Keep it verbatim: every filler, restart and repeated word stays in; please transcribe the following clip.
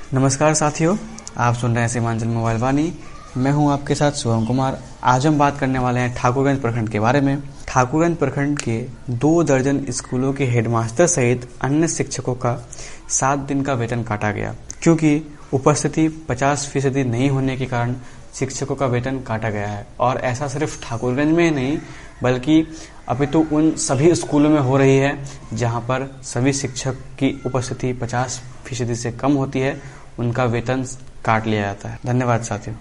नमस्कार साथियों, आप सुन रहे हैं सीमांचल मोबाइल वाणी। मैं हूं आपके साथ शुभम कुमार। आज हम बात करने वाले हैं ठाकुरगंज प्रखंड के बारे में। ठाकुरगंज प्रखंड के दो दर्जन स्कूलों के हेडमास्टर सहित अन्य शिक्षकों का सात दिन का वेतन काटा गया, क्योंकि उपस्थिति पचास फीसदी नहीं होने के कारण शिक्षकों का वेतन काटा गया है। और ऐसा सिर्फ ठाकुरगंज में ही नहीं, बल्कि अभी तो उन सभी स्कूलों में हो रही है जहां पर सभी शिक्षक की उपस्थिति पचास फीसदी से कम होती है, उनका वेतन काट लिया जाता है। धन्यवाद साथियों।